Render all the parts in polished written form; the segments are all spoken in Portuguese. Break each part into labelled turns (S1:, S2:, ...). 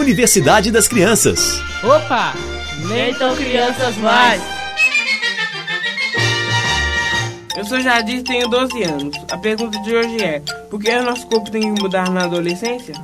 S1: Universidade das Crianças.
S2: Opa! Nem tão crianças mais!
S3: Eu sou Jadir e tenho 12 anos. A pergunta de hoje é: por que o nosso corpo tem que mudar na adolescência?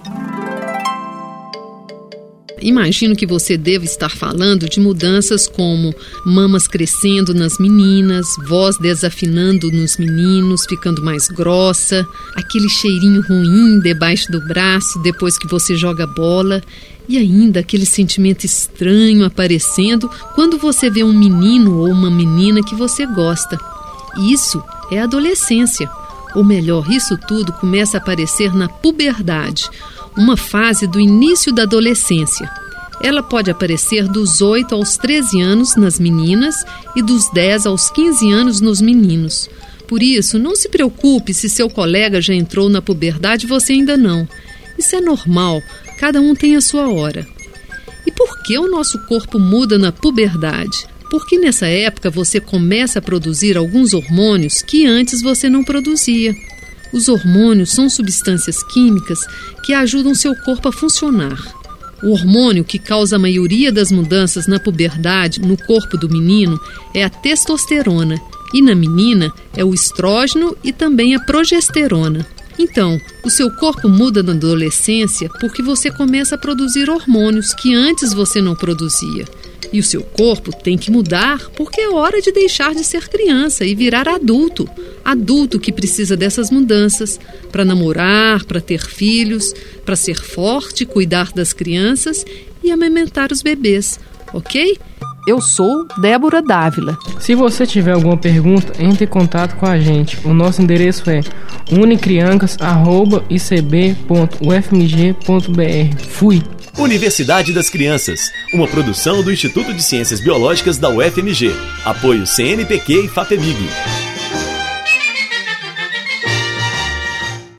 S4: Imagino que você deva estar falando de mudanças como mamas crescendo nas meninas, voz desafinando nos meninos, ficando mais grossa, aquele cheirinho ruim debaixo do braço depois que você joga bola e ainda aquele sentimento estranho aparecendo quando você vê um menino ou uma menina que você gosta. Isso é adolescência. Ou melhor, isso tudo começa a aparecer na puberdade, uma fase do início da adolescência. Ela pode aparecer dos 8 aos 13 anos nas meninas e dos 10 aos 15 anos nos meninos. Por isso, não se preocupe se seu colega já entrou na puberdade e você ainda não. Isso é normal, cada um tem a sua hora. E por que o nosso corpo muda na puberdade? Porque nessa época você começa a produzir alguns hormônios que antes você não produzia. Os hormônios são substâncias químicas que ajudam seu corpo a funcionar. O hormônio que causa a maioria das mudanças na puberdade no corpo do menino é a testosterona e na menina é o estrógeno e também a progesterona. Então, o seu corpo muda na adolescência porque você começa a produzir hormônios que antes você não produzia. E o seu corpo tem que mudar porque é hora de deixar de ser criança e virar adulto. Adulto que precisa dessas mudanças para namorar, para ter filhos, para ser forte, cuidar das crianças e amamentar os bebês, ok? Eu sou Débora Dávila.
S3: Se você tiver alguma pergunta, entre em contato com a gente. O nosso endereço é unicriancas@icb.ufmg.br. Fui!
S1: Universidade das Crianças, uma produção do Instituto de Ciências Biológicas da UFMG. Apoio CNPq e FAPEMIG.